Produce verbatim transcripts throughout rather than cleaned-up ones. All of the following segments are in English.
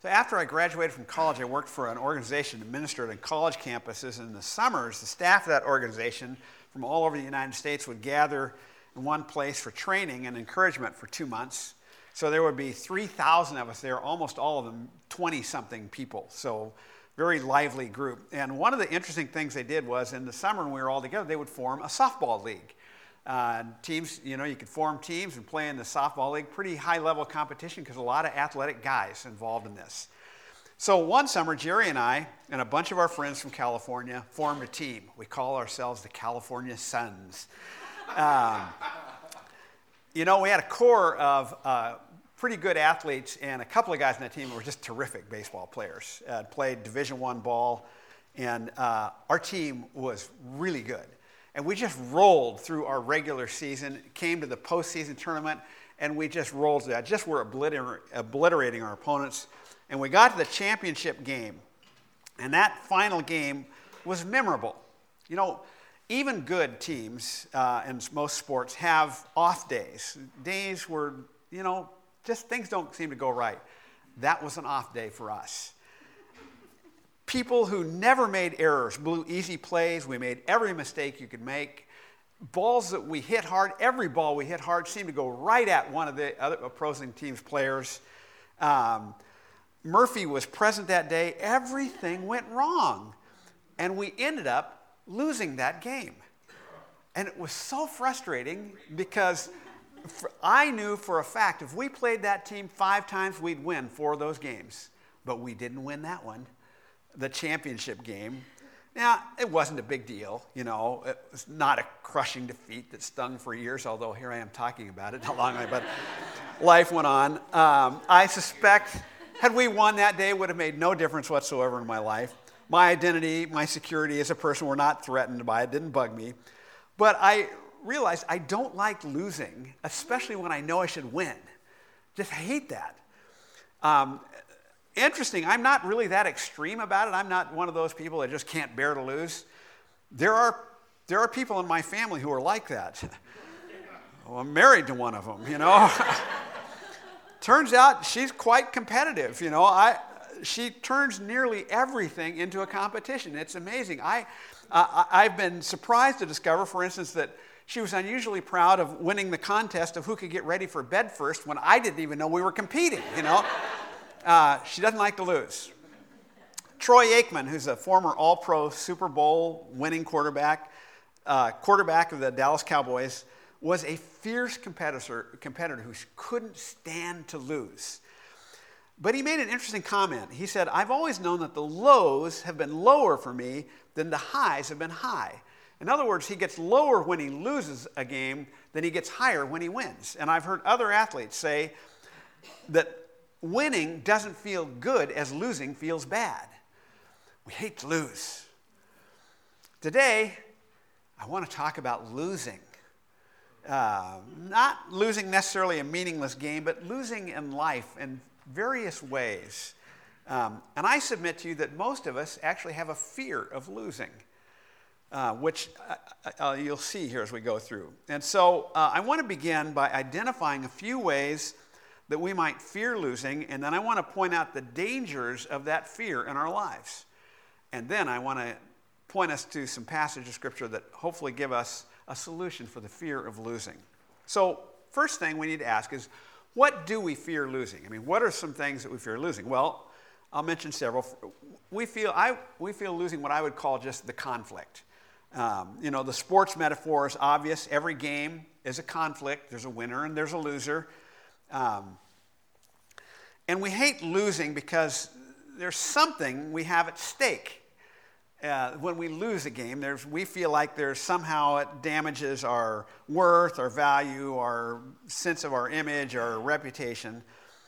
So after I graduated from college, I worked for an organization administered on college campuses. In the summers, the staff of that organization from all over the United States would gather in one place for training and encouragement for two months. So there would be three thousand of us there, almost all of them twenty-something people. So very lively group. And one of the interesting things they did was in the summer when we were all together, they would form a softball league. Uh, teams, you know, you could form teams and play in the softball league. Pretty high-level competition because a lot of athletic guys involved in this. So one summer, Jerry and I and a bunch of our friends from California formed a team. We call ourselves the California Suns. Um, you know, we had a core of uh, pretty good athletes, and a couple of guys on that team were just terrific baseball players. Uh, played Division One ball, and uh, our team was really good. And we just rolled through our regular season, came to the postseason tournament, and we just rolled through that. Just were obliter- obliterating our opponents. And we got to the championship game, and that final game was memorable. You know, even good teams uh, in most sports have off days, days where, you know, just things don't seem to go right. That was an off day for us. People who never made errors blew easy plays. We made every mistake you could make. Balls that we hit hard, every ball we hit hard seemed to go right at one of the other opposing team's players. Um, Murphy was present that day. Everything went wrong. And we ended up losing that game. And it was so frustrating because I knew for a fact if we played that team five times, we'd win four of those games. But we didn't win that one, the championship game. Now, it wasn't a big deal, you know. It was not a crushing defeat that stung for years, although here I am talking about it, how long I, but life went on. Um, I suspect had we won that day, it would have made no difference whatsoever in my life. My identity, my security as a person were not threatened by it, didn't bug me. But I realized I don't like losing, especially when I know I should win. Just hate that. Um, interesting, I'm not really that extreme about it. I'm not one of those people that just can't bear to lose. There are, there are people in my family who are like that. Well, I'm married to one of them, you know. Turns out she's quite competitive, you know. I, she turns nearly everything into a competition. It's amazing. I, uh, I've been surprised to discover, for instance, that she was unusually proud of winning the contest of who could get ready for bed first when I didn't even know we were competing, you know. Uh, she doesn't like to lose. Troy Aikman, who's a former All-Pro Super Bowl winning quarterback, uh, quarterback of the Dallas Cowboys, was a fierce competitor, competitor who couldn't stand to lose. But he made an interesting comment. He said, I've always known that the lows have been lower for me than the highs have been high. In other words, he gets lower when he loses a game than he gets higher when he wins. And I've heard other athletes say that winning doesn't feel good as losing feels bad. We hate to lose. Today, I want to talk about losing. Uh, not losing necessarily a meaningless game, but losing in life in various ways. Um, and I submit to you that most of us actually have a fear of losing, uh, which uh, uh, you'll see here as we go through. And so uh, I want to begin by identifying a few ways that we might fear losing, and then I want to point out the dangers of that fear in our lives. And then I want to point us to some passages of Scripture that hopefully give us a solution for the fear of losing. So first thing we need to ask is, what do we fear losing? I mean, what are some things that we fear losing? Well, I'll mention several. We feel, I, we feel losing what I would call just the conflict. Um, you know, the sports metaphor is obvious. Every game is a conflict. There's a winner and there's a loser. Um, and we hate losing because there's something we have at stake. Uh, when we lose a game, there's, we feel like there's somehow it damages our worth, our value, our sense of our image, our reputation.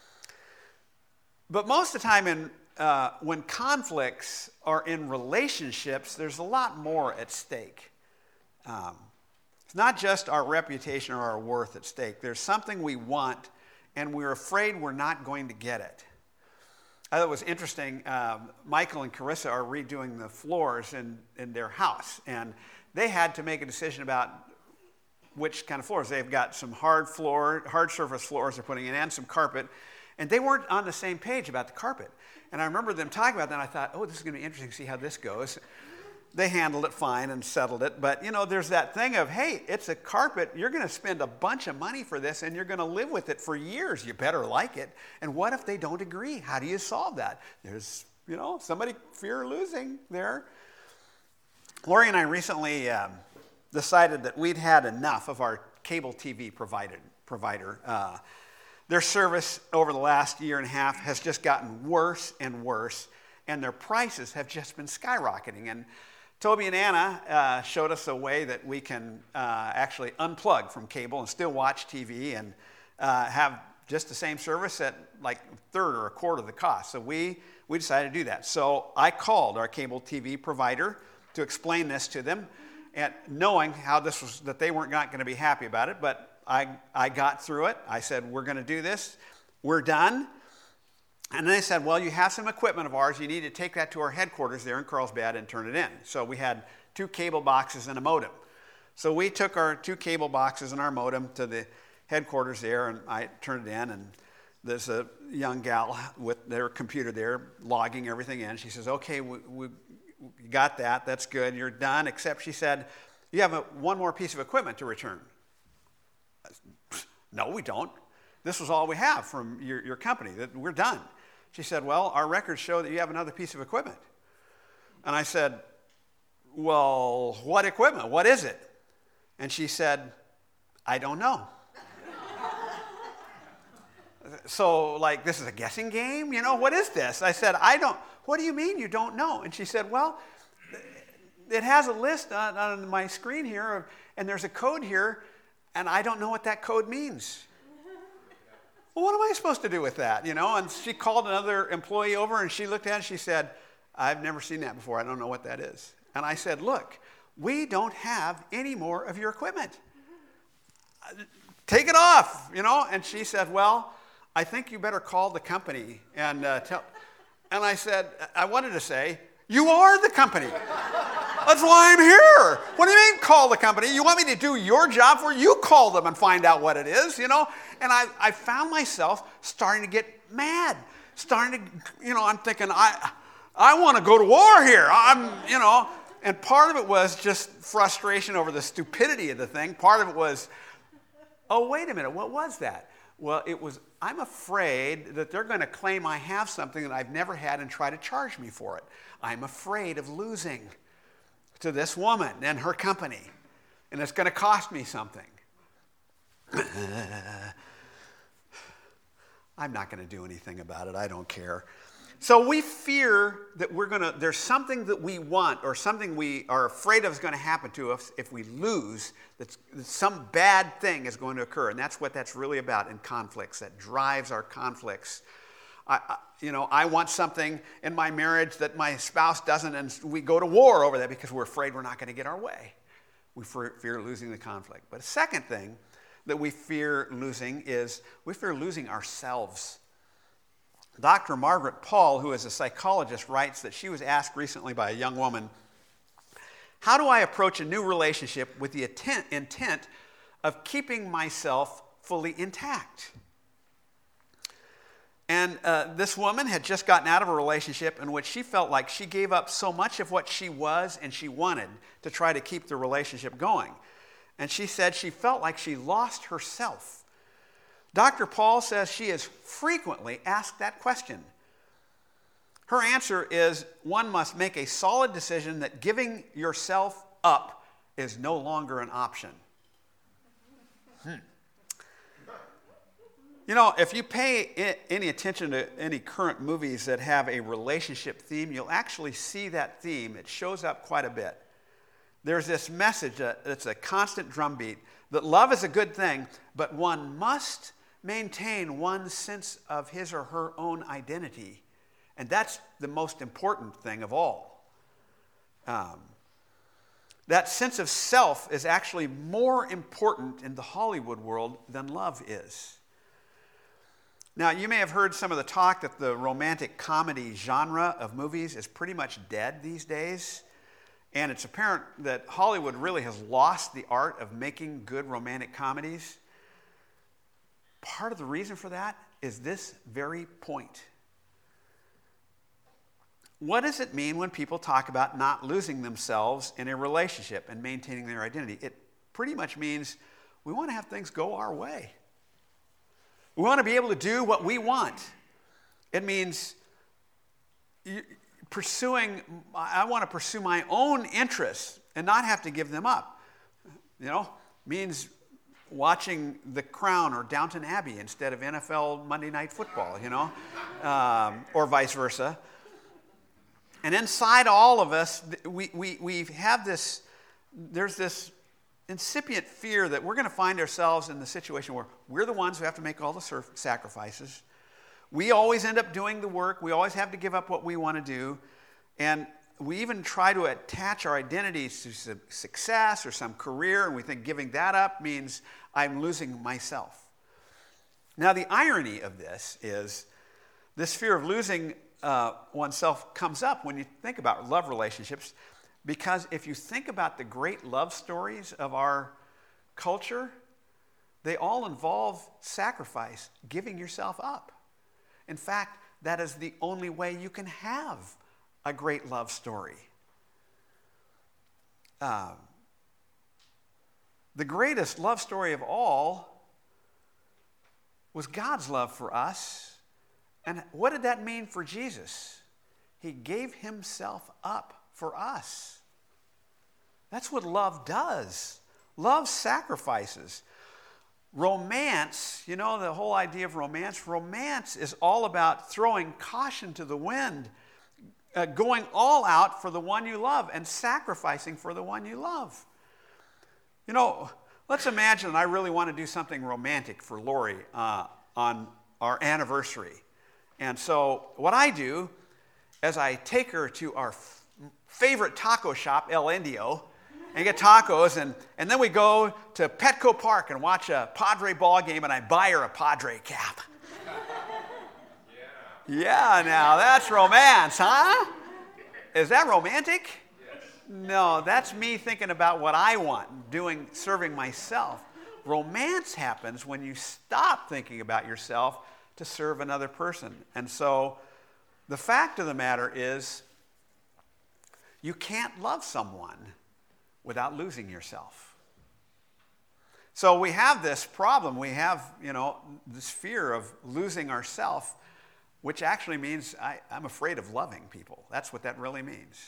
But most of the time in, uh, when conflicts are in relationships, there's a lot more at stake. Um, it's not just our reputation or our worth at stake. There's something we want, and we're afraid we're not going to get it. I thought it was interesting. Um, Michael and Carissa are redoing the floors in, in their house, and they had to make a decision about which kind of floors. They've got some hard floor, hard surface floors they're putting in, and some carpet. And they weren't on the same page about the carpet. And I remember them talking about that, and I thought, oh, this is going to be interesting to see how this goes. They handled it fine and settled it. But, you know, there's that thing of, hey, it's a carpet. You're going to spend a bunch of money for this, and you're going to live with it for years. You better like it. And what if they don't agree? How do you solve that? There's, you know, somebody fear losing there. Lori and I recently um, decided that we'd had enough of our cable T V provided, provider. Uh, their service over the last year and a half has just gotten worse and worse, and their prices have just been skyrocketing. And Toby and Anna uh, showed us a way that we can uh, actually unplug from cable and still watch T V and uh, have just the same service at like a third or a quarter of the cost. So we, we decided to do that. So I called our cable T V provider to explain this to them, and knowing how this was, that they weren't not going to be happy about it, but I, I got through it. I said, we're going to do this. We're done. And then they said, well, you have some equipment of ours. You need to take that to our headquarters there in Carlsbad and turn it in. So we had two cable boxes and a modem. So we took our two cable boxes and our modem to the headquarters there, and I turned it in, and there's a young gal with their computer there logging everything in. She says, okay, we, we got that. That's good. You're done. Except she said, you have a, one more piece of equipment to return. No, we don't. This was all we have from your, your company. That we're done. She said, well, our records show that you have another piece of equipment. And I said, well, what equipment? What is it? And she said, I don't know. So, like, this is a guessing game? You know, what is this? I said, I don't, what do you mean you don't know? And she said, well, it has a list on, on my screen here, and there's a code here, and I don't know what that code means. Well, what am I supposed to do with that? You know, and she called another employee over, and she looked at it, and she said, I've never seen that before. I don't know what that is. And I said, look, we don't have any more of your equipment. Take it off, you know. And she said, well, I think you better call the company and uh, tell. And I said, I wanted to say, you are the company. That's why I'm here. What do you mean call the company? You want me to do your job for you? You call them and find out what it is, you know? And I, I found myself starting to get mad, starting to, you know, I'm thinking, I, I want to go to war here. I'm, you know, and part of it was just frustration over the stupidity of the thing. Part of it was, oh, wait a minute, what was that? Well, it was, I'm afraid that they're going to claim I have something that I've never had and try to charge me for it. I'm afraid of losing to this woman and her company, and it's going to cost me something. I'm not going to do anything about it. I don't care. So we fear that we're going to, there's something that we want or something we are afraid of is going to happen to us if we lose, that some bad thing is going to occur. And that's what that's really about in conflicts. That drives our conflicts. I, I, you know, I want something in my marriage that my spouse doesn't, and we go to war over that because we're afraid we're not going to get our way. We fear losing the conflict. But a second thing that we fear losing is we fear losing ourselves. Doctor Margaret Paul, who is a psychologist, writes that she was asked recently by a young woman, how do I approach a new relationship with the intent, intent of keeping myself fully intact? And uh, this woman had just gotten out of a relationship in which she felt like she gave up so much of what she was and she wanted to try to keep the relationship going. And she said she felt like she lost herself. Doctor Paul says she is frequently asked that question. Her answer is one must make a solid decision that giving yourself up is no longer an option. Hmm. You know, if you pay any attention to any current movies that have a relationship theme, you'll actually see that theme. It shows up quite a bit. There's this message that's a constant drumbeat that love is a good thing, but one must maintain one's sense of his or her own identity. And that's the most important thing of all. Um, that sense of self is actually more important in the Hollywood world than love is. Now, you may have heard some of the talk that the romantic comedy genre of movies is pretty much dead these days. And it's apparent that Hollywood really has lost the art of making good romantic comedies. Part of the reason for that is this very point. What does it mean when people talk about not losing themselves in a relationship and maintaining their identity? It pretty much means we want to have things go our way. We want to be able to do what we want. It means pursuing, I want to pursue my own interests and not have to give them up. You know, means watching The Crown or Downton Abbey instead of N F L Monday Night Football, you know, um, or vice versa. And inside all of us, we, we, we have this, there's this incipient fear that we're going to find ourselves in the situation where we're the ones who have to make all the sacrifices. We always end up doing the work. We always have to give up what we want to do. And we even try to attach our identities to some success or some career, and we think giving that up means I'm losing myself. Now, the irony of this is this fear of losing uh, oneself comes up when you think about love relationships, because if you think about the great love stories of our culture, they all involve sacrifice, giving yourself up. In fact, that is the only way you can have a great love story. Uh, the greatest love story of all was God's love for us. And what did that mean for Jesus? He gave himself up for us. That's what love does. Love sacrifices. Romance, you know, the whole idea of romance, romance is all about throwing caution to the wind, uh, going all out for the one you love and sacrificing for the one you love. You know, let's imagine I really want to do something romantic for Lori uh, on our anniversary. And so what I do is I take her to our f- favorite taco shop, El Indio, and get tacos, and, and then we go to Petco Park and watch a Padre ball game, and I buy her a Padre cap. Yeah, yeah now that's romance, huh? Is that romantic? Yes. No, that's me thinking about what I want, doing, serving myself. Romance happens when you stop thinking about yourself to serve another person. And so the fact of the matter is you can't love someone without losing yourself. So we have this problem. We have, you know, this fear of losing ourselves, which actually means I, I'm afraid of loving people. That's what that really means.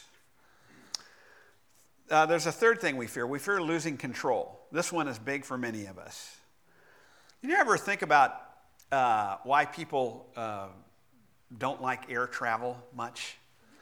Uh, there's a third thing we fear. We fear losing control. This one is big for many of us. You ever think about uh, why people uh, don't like air travel much?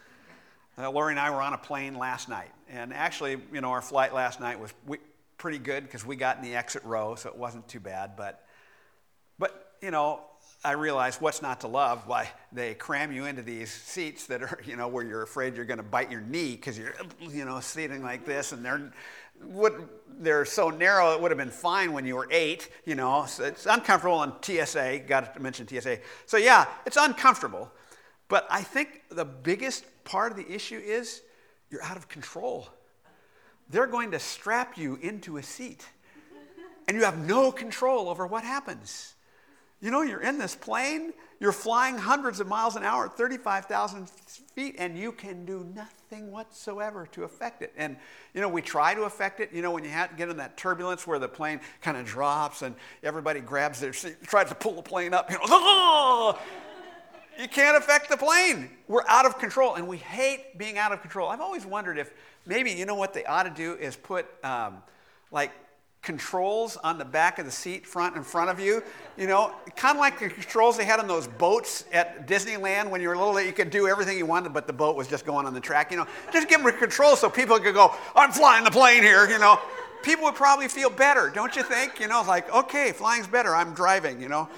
Uh, Lori and I were on a plane last night, and actually, you know, our flight last night was we, pretty good because we got in the exit row, so it wasn't too bad. But, but you know, I realized what's not to love. Why they cram you into these seats that are, you know, where you're afraid you're going to bite your knee because you're, you know, sitting like this, and they're would they're so narrow. It would have been fine when you were eight, you know. So it's uncomfortable on T S A. Got to mention T S A. So yeah, it's uncomfortable. But I think the biggest part of the issue is you're out of control. They're going to strap you into a seat, and you have no control over what happens. You know, you're in this plane, you're flying hundreds of miles an hour at thirty-five thousand feet, and you can do nothing whatsoever to affect it. And, you know, we try to affect it. You know, when you have to get in that turbulence where the plane kind of drops and everybody grabs their seat, tries to pull the plane up, you know, oh! You can't affect the plane. We're out of control, and we hate being out of control. I've always wondered if maybe, you know what they ought to do is put, um, like, controls on the back of the seat front in front of you, you know, kind of like the controls they had on those boats at Disneyland when you were little, you could do everything you wanted, but the boat was just going on the track, you know. Just give them control so people could go, I'm flying the plane here, you know. People would probably feel better, don't you think? You know, it's like, okay, flying's better, I'm driving, you know.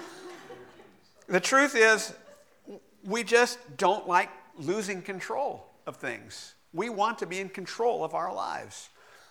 The truth is, we just don't like losing control of things. We want to be in control of our lives.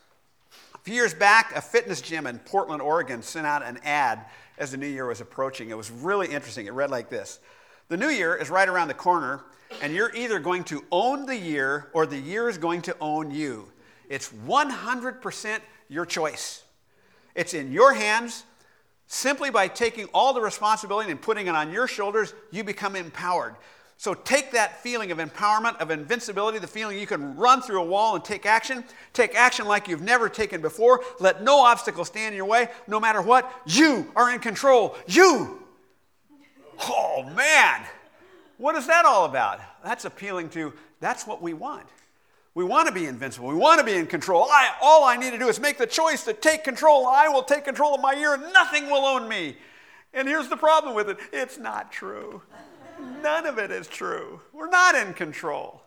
A few years back, a fitness gym in Portland, Oregon sent out an ad as the new year was approaching. It was really interesting. It read like this. The new year is right around the corner, and you're either going to own the year or the year is going to own you. It's one hundred percent your choice. It's in your hands Simply by taking all the responsibility and putting it on your shoulders, you become empowered. So take that feeling of empowerment, of invincibility, the feeling you can run through a wall and take action. Take action like you've never taken before. Let no obstacle stand in your way. No matter what, you are in control. You. Oh, man. What is that all about? That's appealing to, that's what we want. We want to be invincible. We want to be in control. I, all I need to do is make the choice to take control. I will take control of my year and nothing will own me. And here's the problem with it. It's not true. None of it is true. We're not in control.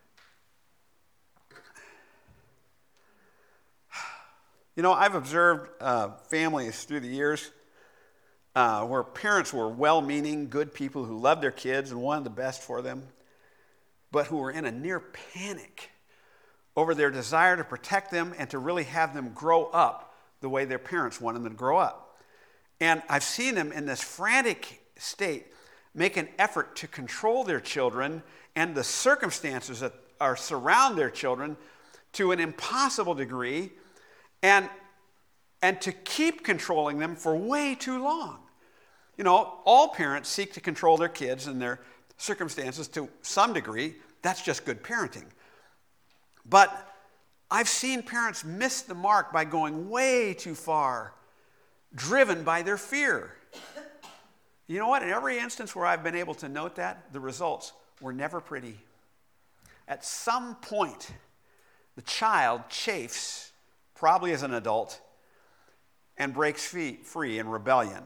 You know, I've observed uh, families through the years uh, where parents were well-meaning, good people who loved their kids and wanted the best for them, but who were in a near panic over their desire to protect them and to really have them grow up the way their parents wanted them to grow up. And I've seen them in this frantic state make an effort to control their children and the circumstances that are surround their children to an impossible degree, and, and to keep controlling them for way too long. You know, all parents seek to control their kids and their circumstances to some degree. That's just good parenting. But I've seen parents miss the mark by going way too far, driven by their fear. You know what? In every instance where I've been able to note that, the results were never pretty. At some point, the child chafes, probably as an adult, and breaks free in rebellion.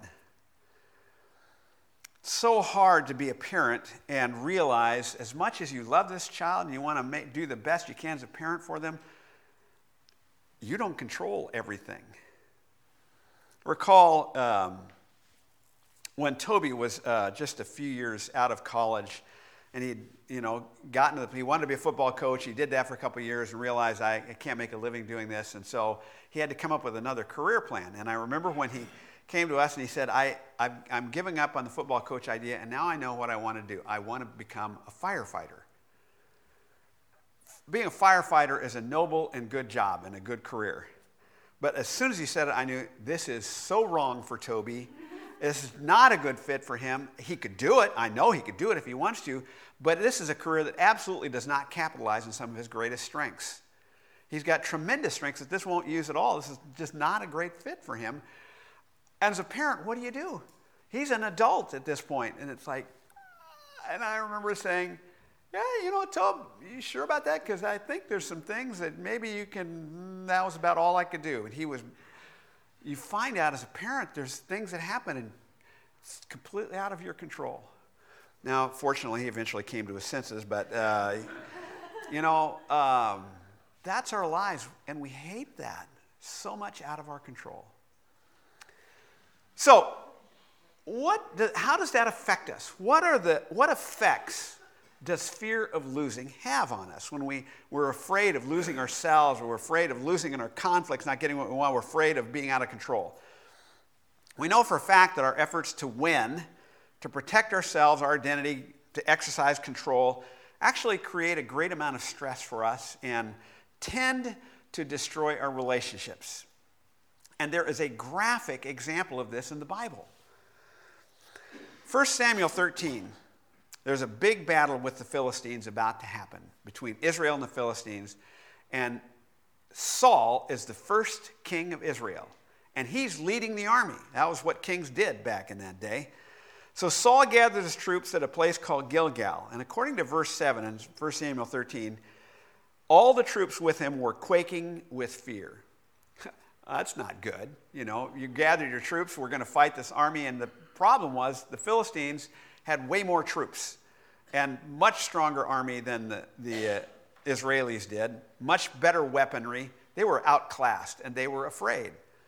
It's so hard to be a parent and realize, as much as you love this child and you want to make, do the best you can as a parent for them, you don't control everything. Recall um, when Toby was uh, just a few years out of college, and he'd, you know, gotten to the, he wanted to be a football coach. He did that for a couple of years and realized I, I can't make a living doing this, and so he had to come up with another career plan. And I remember when he came to us and he said, I, I've, I'm giving up on the football coach idea, and now I know what I want to do. I want to become a firefighter. Being a firefighter is a noble and good job and a good career. But as soon as he said it, I knew this is so wrong for Toby. This is not a good fit for him. He could do it. I know he could do it if he wants to. But this is a career that absolutely does not capitalize on some of his greatest strengths. He's got tremendous strengths that this won't use at all. This is just not a great fit for him. As a parent, what do you do? He's an adult at this point. And it's like, and I remember saying, yeah, you know, Tob, you sure about that? Because I think there's some things that maybe you can, that was about all I could do. And he was, you find out as a parent, there's things that happen and it's completely out of your control. Now, fortunately, he eventually came to his senses, but, uh, you know, um, that's our lives, and we hate that. So much out of our control. So, what? Do, how does that affect us? What are the, what effects does fear of losing have on us when we, we're afraid of losing ourselves, or we're afraid of losing in our conflicts, not getting what we want, we're afraid of being out of control? We know for a fact that our efforts to win, to protect ourselves, our identity, to exercise control, actually create a great amount of stress for us and tend to destroy our relationships. And there is a graphic example of this in the Bible. First Samuel thirteen. There's a big battle with the Philistines about to happen between Israel and the Philistines. And Saul is the first king of Israel. And he's leading the army. That was what kings did back in that day. So Saul gathered his troops at a place called Gilgal. And according to verse seven in First Samuel thirteen, all the troops with him were quaking with fear. That's not good. You know, you gathered your troops, we're going to fight this army. And the problem was the Philistines had way more troops and much stronger army than the, the uh, Israelis did, much better weaponry. They were outclassed and they were afraid.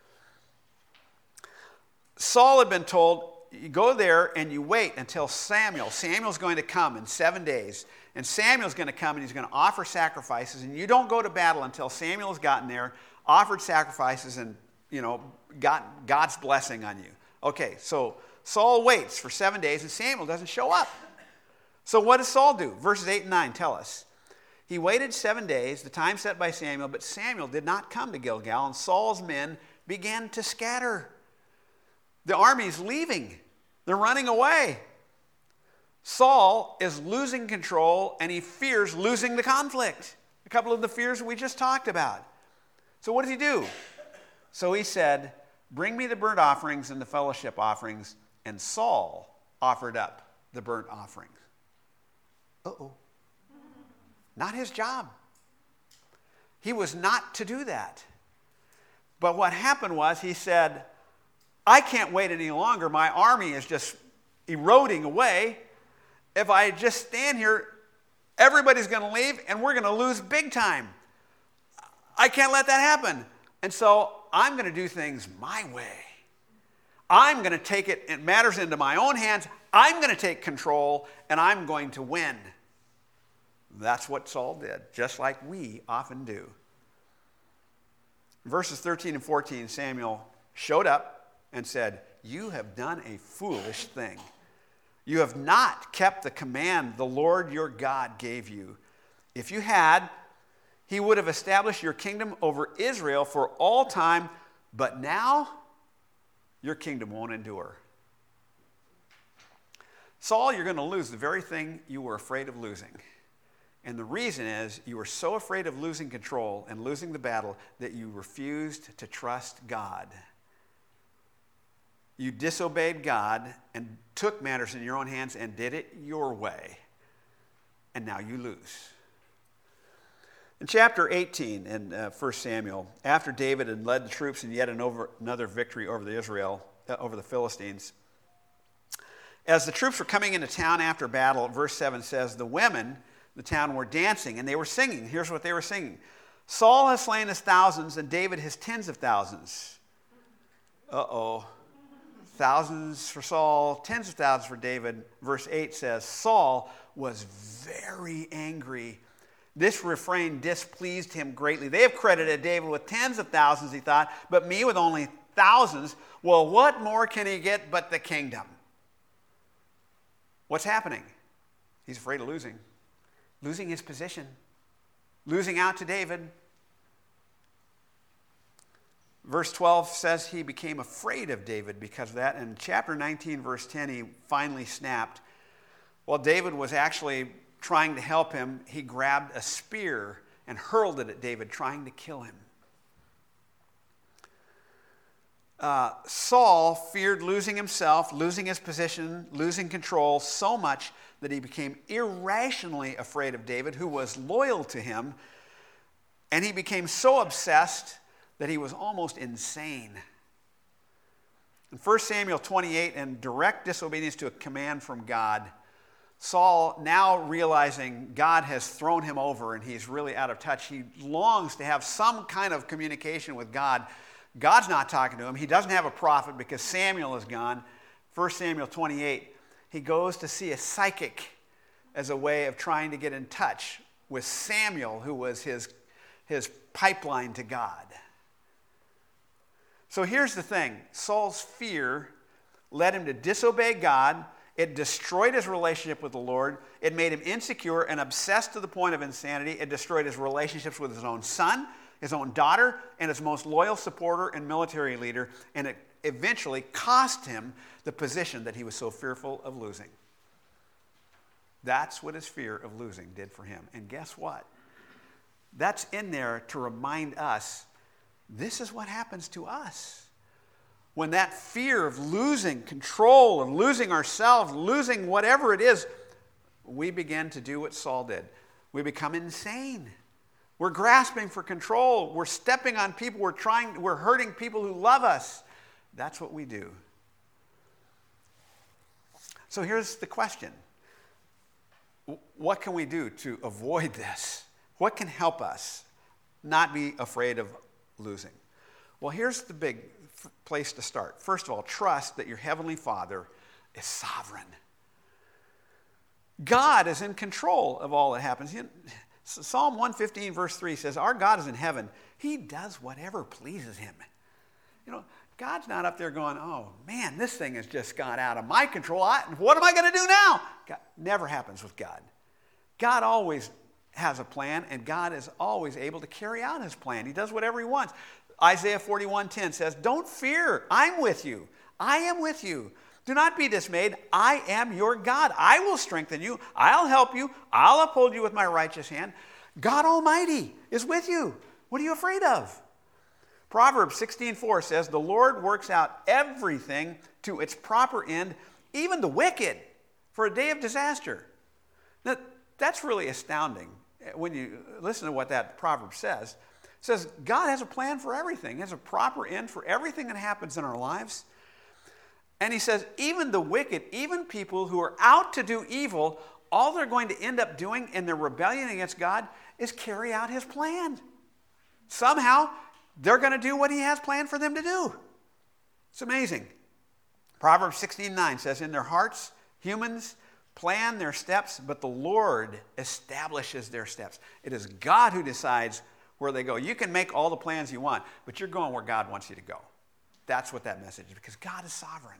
Saul had been told, you go there and you wait until Samuel. Samuel's going to come in seven days. And Samuel's going to come and he's going to offer sacrifices. And you don't go to battle until Samuel's gotten there, offered sacrifices, and, you know, got God's blessing on you. Okay, so Saul waits for seven days and Samuel doesn't show up. So what does Saul do? Verses eight and nine tell us. He waited seven days, the time set by Samuel, but Samuel did not come to Gilgal, and Saul's men began to scatter. The army's leaving. They're running away. Saul is losing control, and he fears losing the conflict. A couple of the fears we just talked about. So what does he do? So he said, bring me the burnt offerings and the fellowship offerings. And Saul offered up the burnt offerings. Uh-oh. Not his job. He was not to do that. But what happened was he said, I can't wait any longer. My army is just eroding away. If I just stand here, everybody's going to leave and we're going to lose big time. I can't let that happen. And so I'm going to do things my way. I'm going to take it, it matters into my own hands. I'm going to take control and I'm going to win. That's what Saul did, just like we often do. Verses thirteen and fourteen, Samuel showed up and said, you have done a foolish thing. You have not kept the command the Lord your God gave you. If you had, he would have established your kingdom over Israel for all time, but now your kingdom won't endure. Saul, you're going to lose the very thing you were afraid of losing. And the reason is you were so afraid of losing control and losing the battle that you refused to trust God. You disobeyed God and took matters in your own hands and did it your way. And now you lose. In chapter eighteen in uh, First Samuel, after David had led the troops in yet an over, another victory over the Israel, uh, over the Philistines, as the troops were coming into town after battle, verse seven says, the women, the town were dancing and they were singing. Here's what they were singing. Saul has slain his thousands and David his tens of thousands. Uh-oh. Thousands for Saul, tens of thousands for David. Verse eight says, Saul was very angry. This refrain displeased him greatly. They have credited David with tens of thousands, he thought, but me with only thousands. Well, what more can he get but the kingdom? What's happening? He's afraid of losing. Losing his position. Losing out to David. Verse twelve says he became afraid of David because of that. In chapter nineteen, verse ten, he finally snapped. While David was actually trying to help him, he grabbed a spear and hurled it at David, trying to kill him. Uh, Saul feared losing himself, losing his position, losing control so much that he became irrationally afraid of David, who was loyal to him, and he became so obsessed that he was almost insane. In First Samuel twenty-eight, in direct disobedience to a command from God, Saul, now realizing God has thrown him over and he's really out of touch, he longs to have some kind of communication with God. God's not talking to him. He doesn't have a prophet because Samuel is gone. First Samuel twenty-eight, he goes to see a psychic as a way of trying to get in touch with Samuel, who was his, his pipeline to God. So here's the thing. Saul's fear led him to disobey God. It destroyed his relationship with the Lord. It made him insecure and obsessed to the point of insanity. It destroyed his relationships with his own son, his own daughter, and his most loyal supporter and military leader. And it eventually cost him the position that he was so fearful of losing. That's what his fear of losing did for him. And guess what? That's in there to remind us this is what happens to us. When that fear of losing control, of losing ourselves, losing whatever it is, we begin to do what Saul did. We become insane. We're grasping for control. We're stepping on people. We're trying, we're hurting people who love us. That's what we do. So here's the question. What can we do to avoid this? What can help us not be afraid of losing? Well, here's the big f- place to start. First of all, trust that your Heavenly Father is sovereign. God is in control of all that happens. You know, Psalm one fifteen verse three says, our God is in heaven. He does whatever pleases him. You know, God's not up there going, oh man, this thing has just gone out of my control. I, what am I going to do now? God, never happens with God. God always has a plan, and God is always able to carry out his plan. He does whatever he wants. Isaiah forty-one ten says, don't fear, I'm with you. I am with you. Do not be dismayed. I am your God. I will strengthen you. I'll help you. I'll uphold you with my righteous hand. God Almighty is with you. What are you afraid of? Proverbs sixteen four says, the Lord works out everything to its proper end, even the wicked, for a day of disaster. Now, that's really astounding when you listen to what that proverb says. It says God has a plan for everything. He has a proper end for everything that happens in our lives. And he says, even the wicked, even people who are out to do evil, all they're going to end up doing in their rebellion against God is carry out his plan. Somehow, they're going to do what he has planned for them to do. It's amazing. Proverbs sixteen nine says, in their hearts, humans plan their steps, but the Lord establishes their steps. It is God who decides where they go. You can make all the plans you want, but you're going where God wants you to go. That's what that message is, because God is sovereign.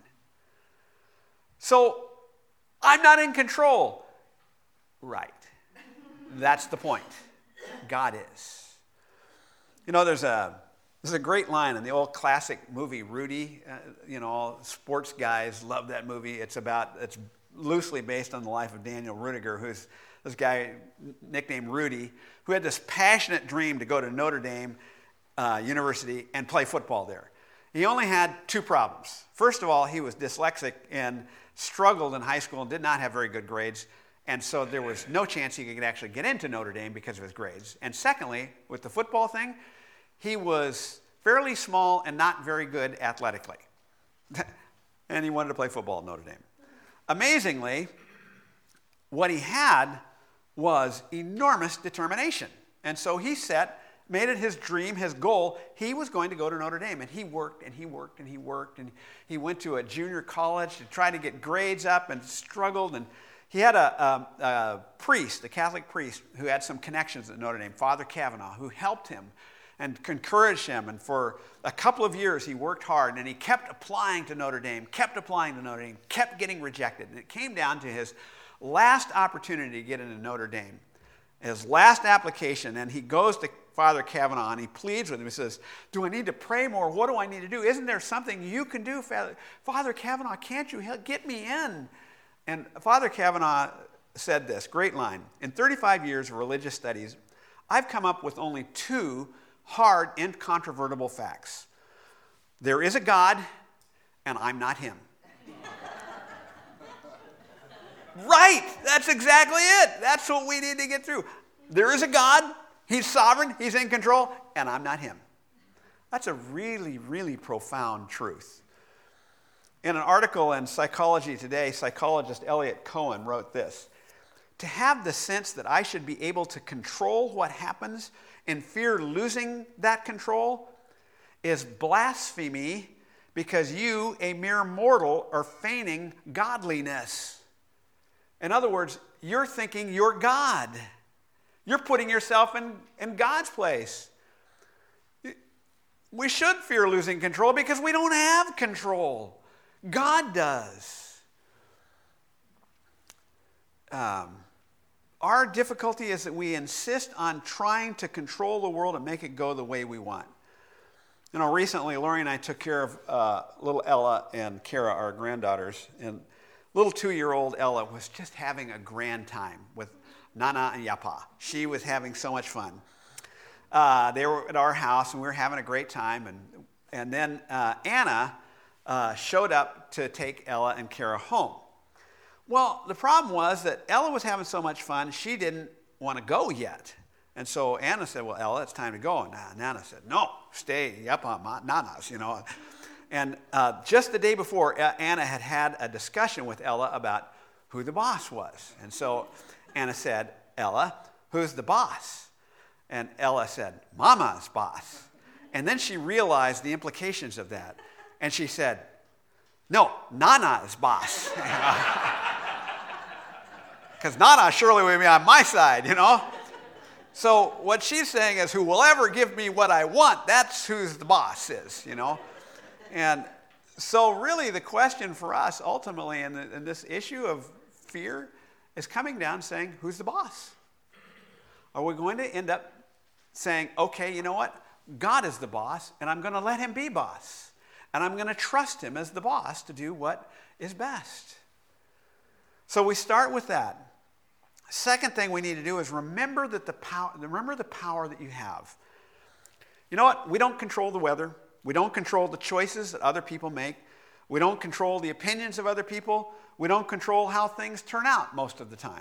So, I'm not in control. Right. That's the point. God is. You know, there's a there's a great line in the old classic movie Rudy. Uh, you know, all sports guys love that movie. It's about it's loosely based on the life of Daniel Rudiger, who's this guy nicknamed Rudy, who had this passionate dream to go to Notre Dame uh, University and play football there. He only had two problems. First of all, he was dyslexic and struggled in high school and did not have very good grades. And so there was no chance he could actually get into Notre Dame because of his grades. And secondly, with the football thing, he was fairly small and not very good athletically. And he wanted to play football at Notre Dame. Amazingly, what he had was enormous determination. And so he set made it his dream, his goal. He was going to go to Notre Dame, and he worked and he worked and he worked, and he went to a junior college to try to get grades up and struggled. And he had a, a, a priest, a Catholic priest, who had some connections at Notre Dame, Father Kavanaugh, who helped him and encouraged him. And for a couple of years, he worked hard, and he kept applying to Notre Dame, kept applying to Notre Dame, kept getting rejected. And it came down to his last opportunity to get into Notre Dame, his last application, and he goes to Father Kavanaugh, and he pleads with him. He says, do I need to pray more? What do I need to do? Isn't there something you can do, Father, Father Kavanaugh? Can't you help get me in? And Father Kavanaugh said this, great line. In thirty-five years of religious studies, I've come up with only two hard, incontrovertible facts. There is a God, and I'm not him. Right, that's exactly it. That's what we need to get through. There is a God, he's sovereign, he's in control, and I'm not him. That's a really, really profound truth. In an article in Psychology Today, psychologist Elliot Cohen wrote this: to have the sense that I should be able to control what happens and fear losing that control is blasphemy, because you, a mere mortal, are feigning godliness. In other words, you're thinking you're God. You're putting yourself in, in God's place. We should fear losing control because we don't have control. God does. Um, our difficulty is that we insist on trying to control the world and make it go the way we want. You know, recently, Lori and I took care of uh, little Ella and Kara, our granddaughters, and little two-year-old Ella was just having a grand time with Nana and Yapa. She was having so much fun. Uh, they were at our house, and we were having a great time. And, and then uh, Anna uh, showed up to take Ella and Kara home. Well, the problem was that Ella was having so much fun, she didn't want to go yet. And so Anna said, well, Ella, it's time to go. And Nana said, no, stay, Yapa, Nana's, you know. And uh, just the day before, Anna had had a discussion with Ella about who the boss was. And so Anna said, Ella, who's the boss? And Ella said, Mama's boss. And then she realized the implications of that. And she said, no, Nana's boss. Because Nana surely will be on my side, you know. So what she's saying is, who will ever give me what I want, that's who the boss is, you know. And so really the question for us ultimately in, the, in this issue of fear is coming down saying, who's the boss? Are we going to end up saying, okay, you know what? God is the boss, and I'm going to let him be boss. And I'm going to trust him as the boss to do what is best. So we start with that. Second thing we need to do is remember that the power, remember the power that you have. You know what? We don't control the weather. We don't control the choices that other people make. We don't control the opinions of other people. We don't control how things turn out most of the time.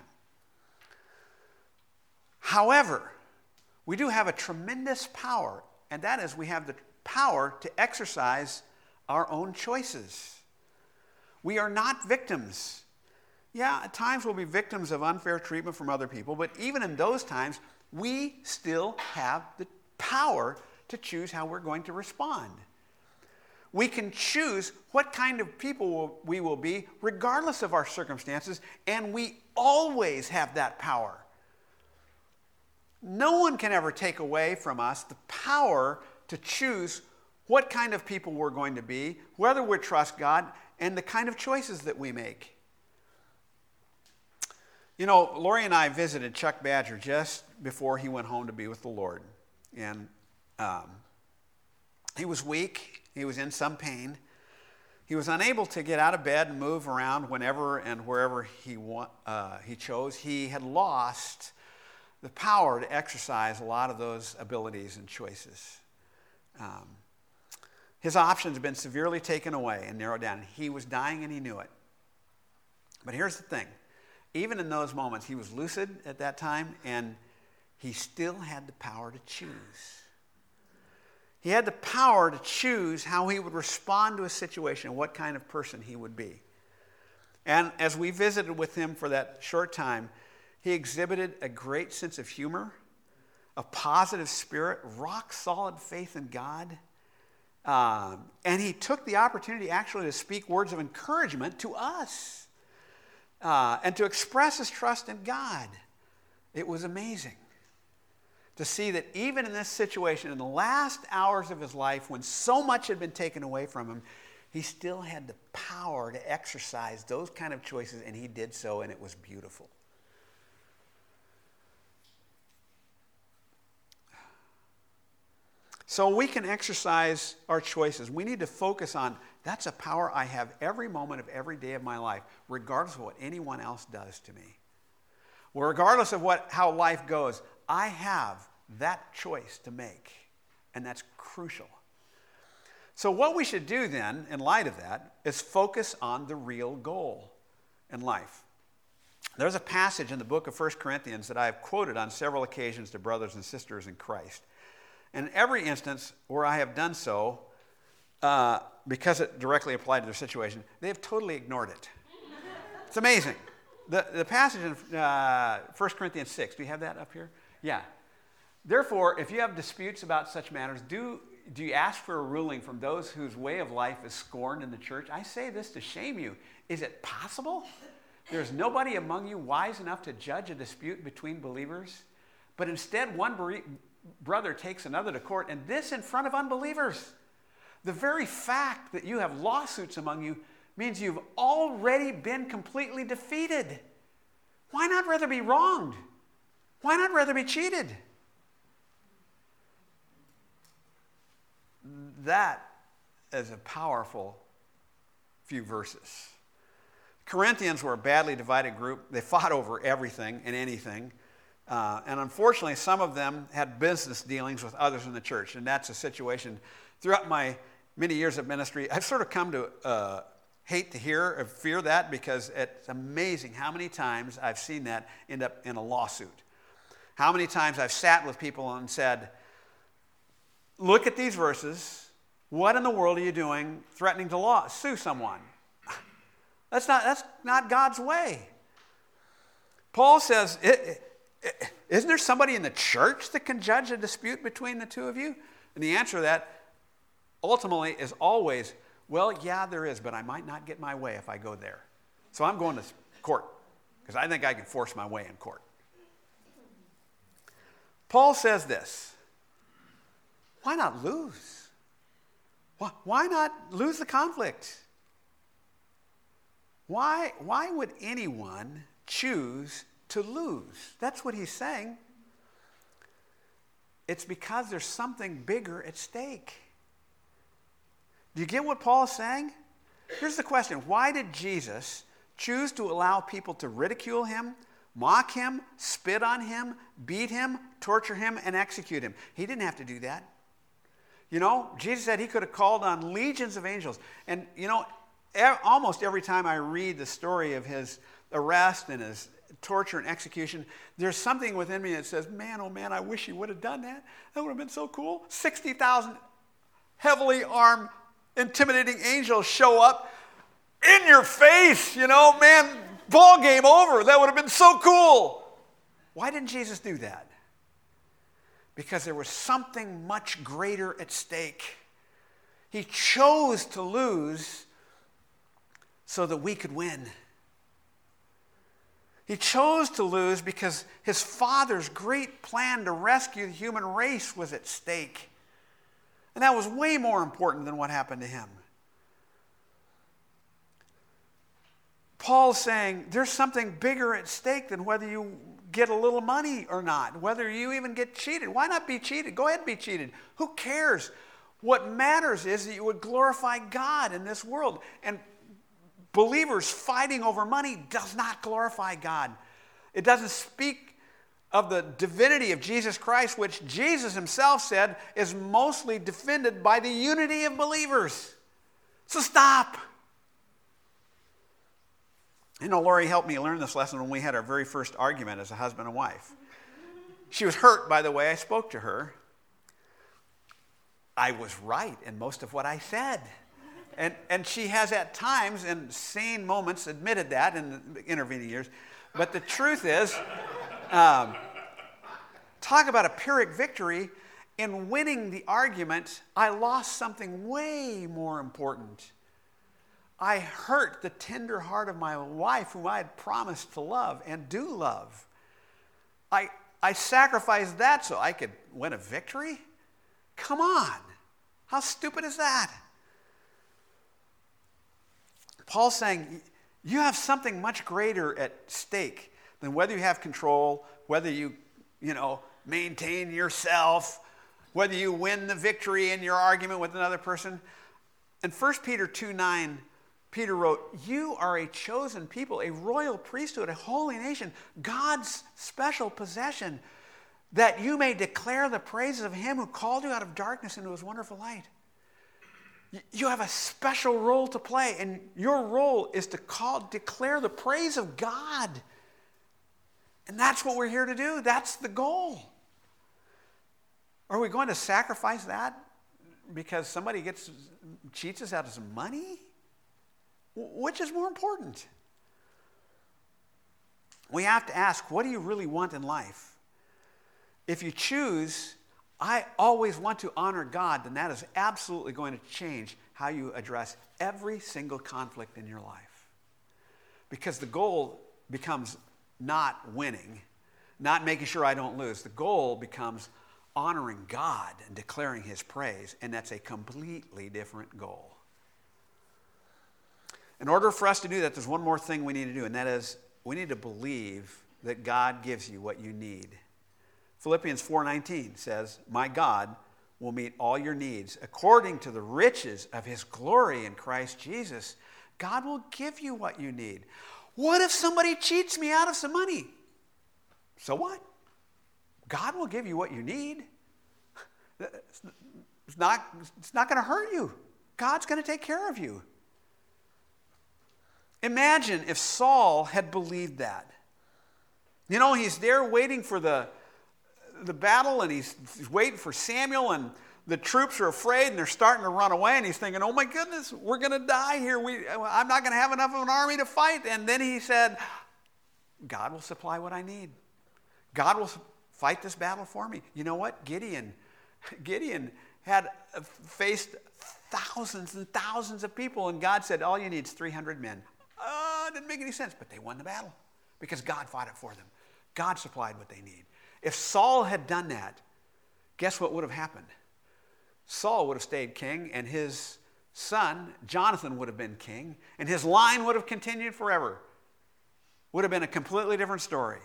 However, we do have a tremendous power, and that is we have the power to exercise our own choices. We are not victims. Yeah, at times we'll be victims of unfair treatment from other people, but even in those times, we still have the power to choose how we're going to respond. We can choose what kind of people we will be regardless of our circumstances, and we always have that power. No one can ever take away from us the power to choose what kind of people we're going to be, whether we trust God, and the kind of choices that we make. You know, Lori and I visited Chuck Badger just before he went home to be with the Lord. And um, he was weak. He was in some pain. He was unable to get out of bed and move around whenever and wherever he, wa- uh, he chose. He had lost the power to exercise a lot of those abilities and choices. Um, his options had been severely taken away and narrowed down. He was dying and he knew it. But here's the thing. Even in those moments, he was lucid at that time, and he still had the power to choose. He had the power to choose how he would respond to a situation and what kind of person he would be. And as we visited with him for that short time, he exhibited a great sense of humor, a positive spirit, rock-solid faith in God. Um, and he took the opportunity actually to speak words of encouragement to us uh, and to express his trust in God. It was amazing to see that even in this situation, in the last hours of his life, when so much had been taken away from him, he still had the power to exercise those kind of choices, and he did so, and it was beautiful. So we can exercise our choices. We need to focus on, that's a power I have every moment of every day of my life, regardless of what anyone else does to me. Well, regardless of what, how life goes, I have that choice to make, and that's crucial. So what we should do then, in light of that, is focus on the real goal in life. There's a passage in the book of First Corinthians that I have quoted on several occasions to brothers and sisters in Christ. In every instance where I have done so, uh, because it directly applied to their situation, they have totally ignored it. It's amazing. The, the passage in uh, First Corinthians six, do you have that up here? Yeah. Therefore, if you have disputes about such matters, do, do you ask for a ruling from those whose way of life is scorned in the church? I say this to shame you. Is it possible? There's nobody among you wise enough to judge a dispute between believers, but instead one bere- brother takes another to court, and this in front of unbelievers. The very fact that you have lawsuits among you means you've already been completely defeated. Why not rather be wronged? Why not rather be cheated? That is a powerful few verses. Corinthians were a badly divided group. They fought over everything and anything. Uh, and unfortunately, some of them had business dealings with others in the church. And that's a situation throughout my many years of ministry. I've sort of come to uh, hate to hear or fear that, because it's amazing how many times I've seen that end up in a lawsuit. How many times I've sat with people and said, look at these verses. What in the world are you doing threatening to law, sue someone? That's not, that's not God's way. Paul says, it, it, isn't there somebody in the church that can judge a dispute between the two of you? And the answer to that ultimately is always, well, yeah, there is, but I might not get my way if I go there. So I'm going to court because I think I can force my way in court. Paul says this, why not lose? Why not lose the conflict? Why, why would anyone choose to lose? That's what he's saying. It's because there's something bigger at stake. Do you get what Paul is saying? Here's the question. Why did Jesus choose to allow people to ridicule him, mock him, spit on him, beat him, torture him, and execute him? He didn't have to do that. You know, Jesus said he could have called on legions of angels. And, you know, e- almost every time I read the story of his arrest and his torture and execution, there's something within me that says, man, oh man, I wish he would have done that. That would have been so cool. sixty thousand heavily armed, intimidating angels show up in your face, you know, man, ball game over. That would have been so cool. Why didn't Jesus do that? Because there was something much greater at stake. He chose to lose so that we could win. He chose to lose because his Father's great plan to rescue the human race was at stake. And that was way more important than what happened to him. Paul's saying there's something bigger at stake than whether you get a little money or not, whether you even get cheated. Why not be cheated? Go ahead and be cheated. Who cares? What matters is that you would glorify God in this world. And believers fighting over money does not glorify God. It doesn't speak of the divinity of Jesus Christ, which Jesus himself said is mostly defended by the unity of believers. So stop. You know, Lori helped me learn this lesson when we had our very first argument as a husband and wife. She was hurt by the way I spoke to her. I was right in most of what I said. And, and she has at times, in sane moments, admitted that in the intervening years. But the truth is, um, talk about a Pyrrhic victory. In winning the argument, I lost something way more important. I hurt the tender heart of my wife, whom I had promised to love and do love. I, I sacrificed that so I could win a victory? Come on. How stupid is that? Paul's saying you have something much greater at stake than whether you have control, whether you, you know, maintain yourself, whether you win the victory in your argument with another person. In First Peter two nine, Peter wrote, you are a chosen people, a royal priesthood, a holy nation, God's special possession, that you may declare the praises of him who called you out of darkness into his wonderful light. You have a special role to play, and your role is to call, declare the praise of God. And that's what we're here to do. That's the goal. Are we going to sacrifice that because somebody gets cheats us out of some money? Which is more important? We have to ask, what do you really want in life? If you choose, I always want to honor God, then that is absolutely going to change how you address every single conflict in your life. Because the goal becomes not winning, not making sure I don't lose. The goal becomes honoring God and declaring his praise, and that's a completely different goal. In order for us to do that, there's one more thing we need to do, and that is we need to believe that God gives you what you need. Philippians four nineteen says, my God will meet all your needs according to the riches of his glory in Christ Jesus. God will give you what you need. What if somebody cheats me out of some money? So what? God will give you what you need. It's not, it's not going to hurt you. God's going to take care of you. Imagine if Saul had believed that. You know, he's there waiting for the, the battle, and he's, he's waiting for Samuel, and the troops are afraid, and they're starting to run away, and he's thinking, oh my goodness, we're going to die here. We, I'm not going to have enough of an army to fight. And then he said, God will supply what I need. God will fight this battle for me. You know what? Gideon, Gideon had faced thousands and thousands of people, and God said, all you need is three hundred men. Uh, didn't make any sense, but they won the battle because God fought it for them. God supplied what they need. If Saul had done that, guess what would have happened? Saul would have stayed king, and his son, Jonathan, would have been king, and his line would have continued forever. Would have been a completely different story.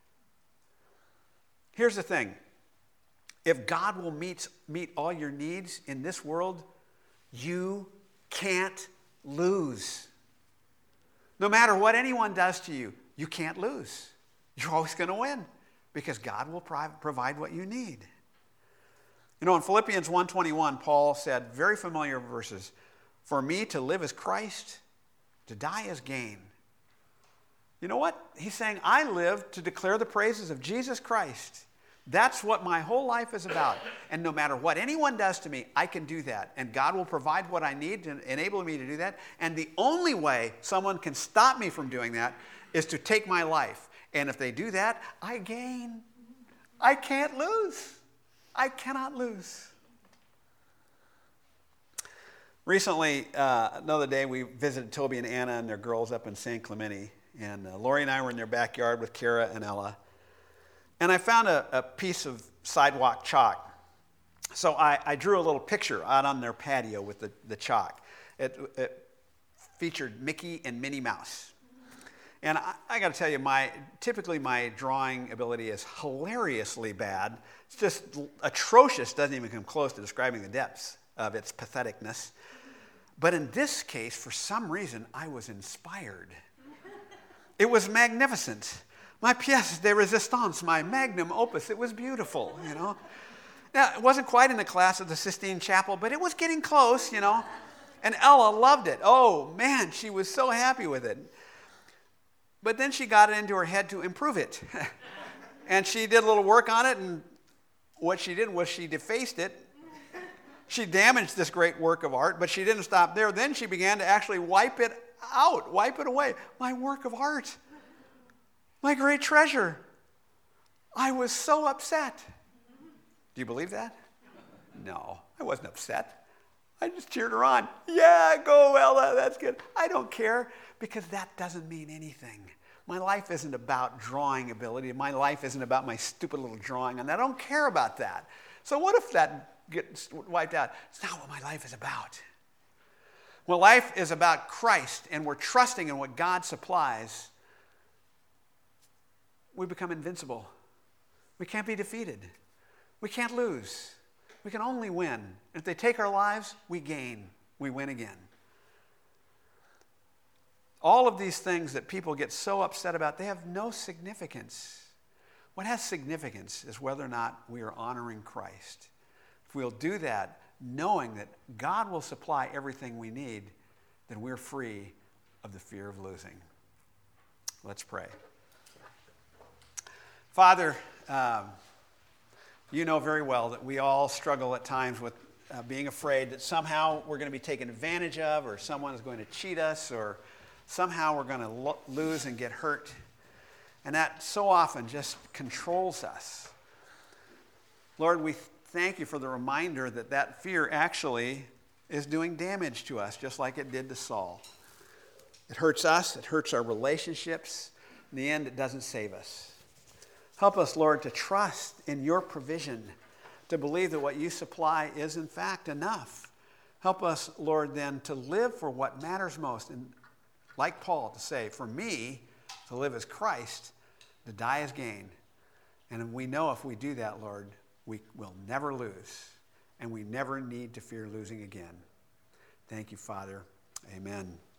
Here's the thing. If God will meet, meet all your needs in this world, you can't lose. No matter what anyone does to you, you can't lose. You're always going to win because God will provide what you need. You know, in Philippians one twenty-one, Paul said, very familiar verses, "For me to live is Christ, to die is gain." You know what? He's saying, I live to declare the praises of Jesus Christ. That's what my whole life is about. And no matter what anyone does to me, I can do that. And God will provide what I need to enable me to do that. And the only way someone can stop me from doing that is to take my life. And if they do that, I gain. I can't lose. I cannot lose. Recently, uh, another day, we visited Toby and Anna and their girls up in San Clemente. And uh, Lori and I were in their backyard with Kara and Ella. And I found a, a piece of sidewalk chalk. So I, I drew a little picture out on their patio with the, the chalk. It, it featured Mickey and Minnie Mouse. And I, I got to tell you, my typically my drawing ability is hilariously bad. It's just atrocious, doesn't even come close to describing the depths of its patheticness. But in this case, for some reason, I was inspired. It was magnificent. My pièce de résistance, my magnum opus, it was beautiful, you know. Now, it wasn't quite in the class of the Sistine Chapel, but it was getting close, you know. And Ella loved it. Oh, man, she was so happy with it. But then she got it into her head to improve it. And she did a little work on it, and what she did was she defaced it. She damaged this great work of art, but she didn't stop there. Then she began to actually wipe it out, wipe it away. My work of art, my great treasure. I was so upset. Do you believe that? No, I wasn't upset. I just cheered her on. Yeah, go Ella, that's good. I don't care because that doesn't mean anything. My life isn't about drawing ability. My life isn't about my stupid little drawing, and I don't care about that. So what if that gets wiped out? It's not what my life is about. Well, life is about Christ, and we're trusting in what God supplies. We become invincible. We can't be defeated. We can't lose. We can only win. If they take our lives, we gain. We win again. All of these things that people get so upset about, they have no significance. What has significance is whether or not we are honoring Christ. If we'll do that, knowing that God will supply everything we need, then we're free of the fear of losing. Let's pray. Father, um, you know very well that we all struggle at times with uh, being afraid that somehow we're going to be taken advantage of, or someone is going to cheat us, or somehow we're going to lo- lose and get hurt. And that so often just controls us. Lord, we thank you for the reminder that that fear actually is doing damage to us, just like it did to Saul. It hurts us. It hurts our relationships. In the end, it doesn't save us. Help us, Lord, to trust in your provision, to believe that what you supply is, in fact, enough. Help us, Lord, then to live for what matters most. And like Paul, to say, for me, to live as Christ, to die as gain. And we know if we do that, Lord, we will never lose, and we never need to fear losing again. Thank you, Father. Amen.